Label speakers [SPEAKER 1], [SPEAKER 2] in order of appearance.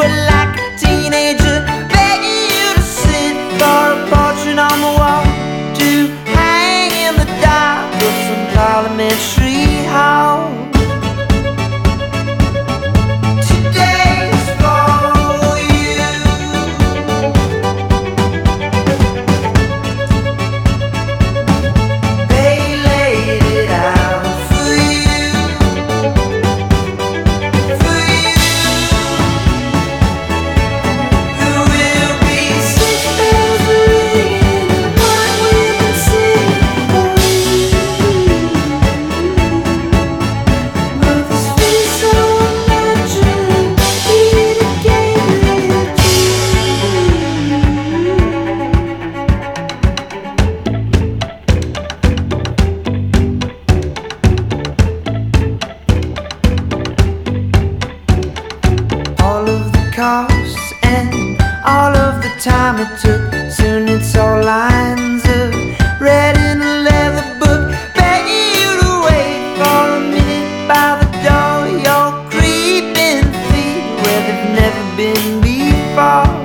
[SPEAKER 1] it like a teenager, begging you to sit for a portrait on the wall to hang in the dark of some parliamentary hall. Today's for you. They laid it out for you, for you. There will be 6 bells ringing, one woman singing for you. But this feels so unnatural, it gave it to all of the costs and all of the time it took. Soon it's all lines of red in a leather book, begging you to wait for a minute by the door. Your creeping feet where they've never been before.